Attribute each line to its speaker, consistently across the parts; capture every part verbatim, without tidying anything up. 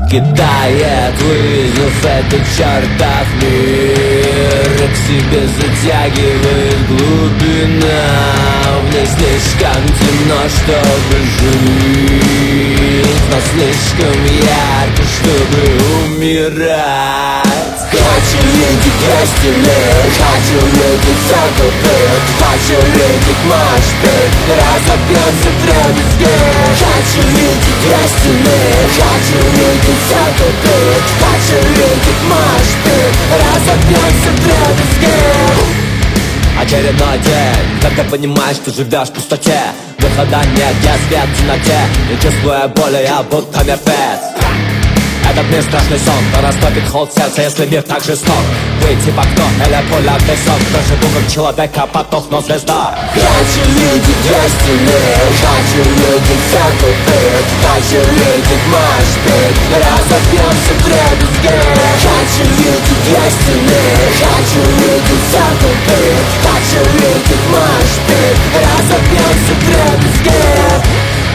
Speaker 1: покидает, вызов этот чертов мир, к себе затягивает глубина. В ней слишком темно, чтобы жить, но слишком ярко, чтобы умирать. Хочу видеть вестины, хочу видеть закупы, хочу видеть мошпы, разобьется дребезги. Хочу видеть вестины, хочу видеть закупы, хочу видеть мошпы, разобьется дребезги. Очередной день, когда понимаешь, что живешь в пустоте, выхода нет, я свет в темноте, не чувствуя боли, я будто мертвец. Этот мир страшный сон, то растопит холод сердца, если мир так жесток. Выйти в окно или пуля в песок, проживу как человека, потухну звезда.
Speaker 2: Хочу видеть вестины, хочу видеть закупы, хочу видеть мошпы, разобьемся в дребезги. Хочу видеть вестины, хочу видеть закупы, хочу видеть мошпы, разобьемся в дребезги.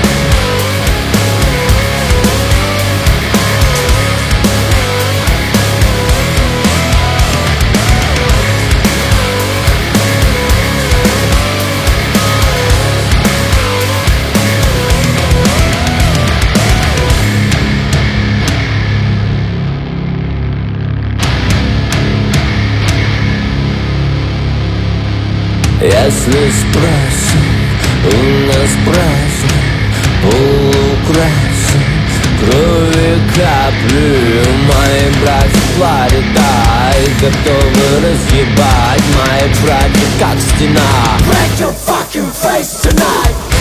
Speaker 1: Если спросим, у нас праздник полукрасен, крови капли мои братья Флорида, и готовы разъебать мои братья как стена.
Speaker 2: Break your fucking face tonight.